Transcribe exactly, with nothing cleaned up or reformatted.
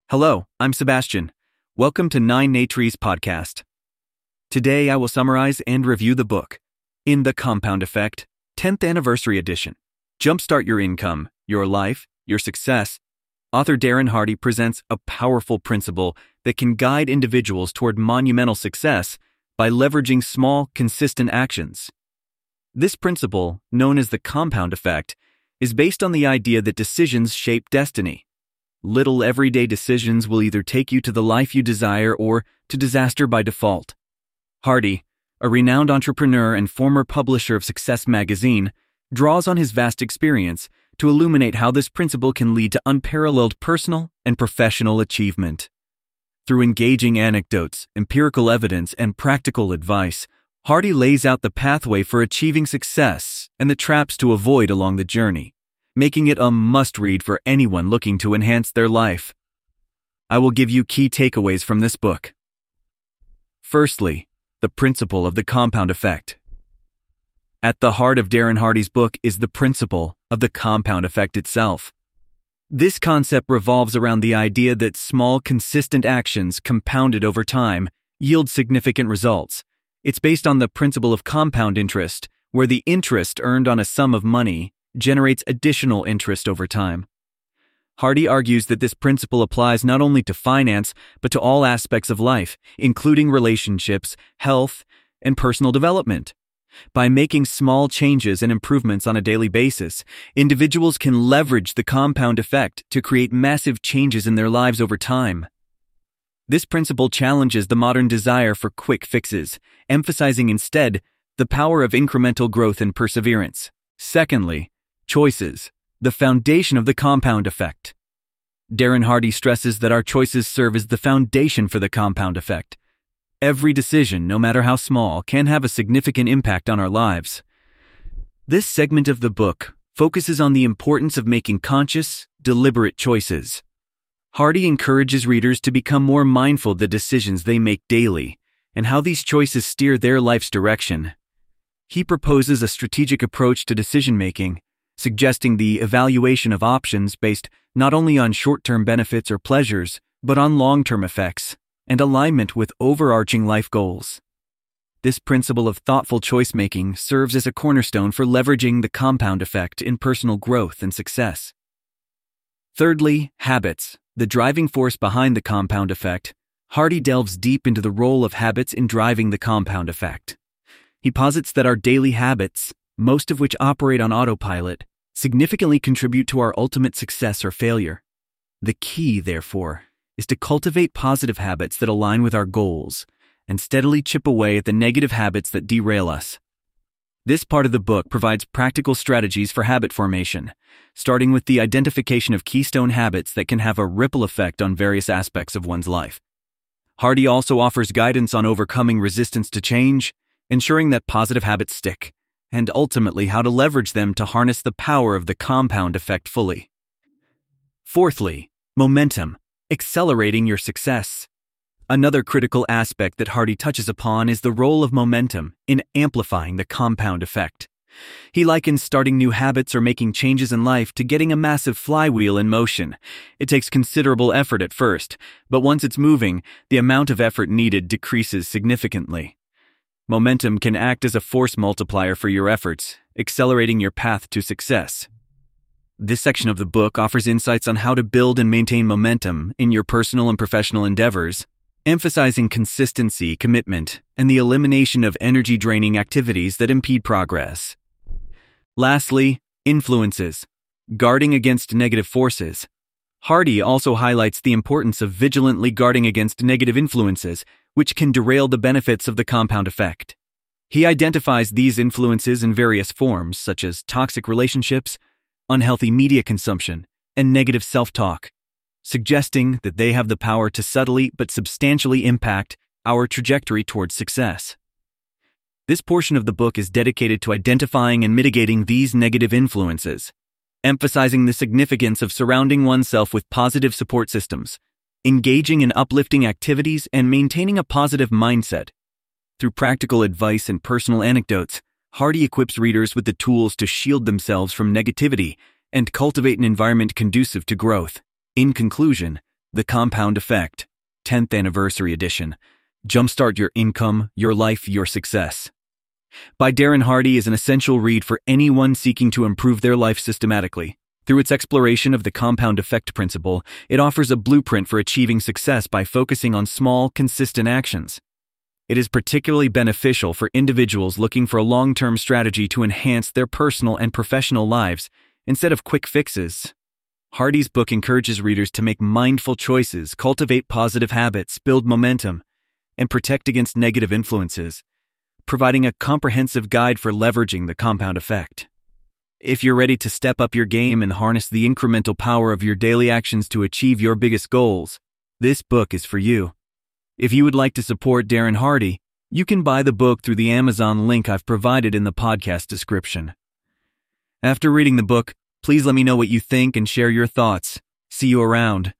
Hello, I'm Sebastian. Welcome to Nine Natries Podcast. Today I will summarize and review the book, In the Compound Effect, tenth Anniversary Edition. Jumpstart your income, your life, your success. Author Darren Hardy presents a powerful principle that can guide individuals toward monumental success by leveraging small, consistent actions. This principle, known as the compound effect, is based on the idea that decisions shape destiny. Little everyday decisions will either take you to the life you desire or to disaster by default. Hardy, a renowned entrepreneur and former publisher of Success magazine, draws on his vast experience to illuminate how this principle can lead to unparalleled personal and professional achievement. Through engaging anecdotes, empirical evidence, and practical advice, Hardy lays out the pathway for achieving success and the traps to avoid along the journey, making it a must-read for anyone looking to enhance their life. I will give you key takeaways from this book. Firstly, the principle of the compound effect. At the heart of Darren Hardy's book is the principle of the compound effect itself. This concept revolves around the idea that small, consistent actions compounded over time yield significant results. It's based on the principle of compound interest, where the interest earned on a sum of money generates additional interest over time. Hardy argues that this principle applies not only to finance, but to all aspects of life, including relationships, health, and personal development. By making small changes and improvements on a daily basis, individuals can leverage the compound effect to create massive changes in their lives over time. This principle challenges the modern desire for quick fixes, emphasizing instead the power of incremental growth and perseverance. Secondly, choices, the foundation of the compound effect. Darren Hardy stresses that our choices serve as the foundation for the compound effect. Every decision, no matter how small, can have a significant impact on our lives. This segment of the book focuses on the importance of making conscious, deliberate choices. Hardy encourages readers to become more mindful of the decisions they make daily and how these choices steer their life's direction. He proposes a strategic approach to decision-making, suggesting the evaluation of options based not only on short-term benefits or pleasures, but on long-term effects and alignment with overarching life goals. This principle of thoughtful choice-making serves as a cornerstone for leveraging the compound effect in personal growth and success. Thirdly, habits, the driving force behind the compound effect. Hardy delves deep into the role of habits in driving the compound effect. He posits that our daily habits, most of which operate on autopilot, significantly contribute to our ultimate success or failure. The key, therefore, is to cultivate positive habits that align with our goals and steadily chip away at the negative habits that derail us. This part of the book provides practical strategies for habit formation, starting with the identification of keystone habits that can have a ripple effect on various aspects of one's life. Hardy also offers guidance on overcoming resistance to change, ensuring that positive habits stick, and ultimately how to leverage them to harness the power of the compound effect fully. Fourthly, momentum, accelerating your success. Another critical aspect that Hardy touches upon is the role of momentum in amplifying the compound effect. He likens starting new habits or making changes in life to getting a massive flywheel in motion. It takes considerable effort at first, but once it's moving, the amount of effort needed decreases significantly. Momentum can act as a force multiplier for your efforts, accelerating your path to success. This section of the book offers insights on how to build and maintain momentum in your personal and professional endeavors, emphasizing consistency, commitment, and the elimination of energy-draining activities that impede progress. Lastly, influences, guarding against negative forces. Hardy also highlights the importance of vigilantly guarding against negative influences, which can derail the benefits of the compound effect. He identifies these influences in various forms, such as toxic relationships, unhealthy media consumption, and negative self-talk, suggesting that they have the power to subtly but substantially impact our trajectory towards success. This portion of the book is dedicated to identifying and mitigating these negative influences, emphasizing the significance of surrounding oneself with positive support systems, engaging in uplifting activities, and maintaining a positive mindset. Through practical advice and personal anecdotes, Hardy equips readers with the tools to shield themselves from negativity and cultivate an environment conducive to growth. In conclusion, The Compound Effect, tenth Anniversary Edition. Jumpstart your income, your life, your success. By Darren Hardy is an essential read for anyone seeking to improve their life systematically. Through its exploration of the compound effect principle, it offers a blueprint for achieving success by focusing on small, consistent actions. It is particularly beneficial for individuals looking for a long-term strategy to enhance their personal and professional lives instead of quick fixes. Hardy's book encourages readers to make mindful choices, cultivate positive habits, build momentum, and protect against negative influences, providing a comprehensive guide for leveraging the compound effect. If you're ready to step up your game and harness the incremental power of your daily actions to achieve your biggest goals, this book is for you. If you would like to support Darren Hardy, you can buy the book through the Amazon link I've provided in the podcast description. After reading the book, please let me know what you think and share your thoughts. See you around.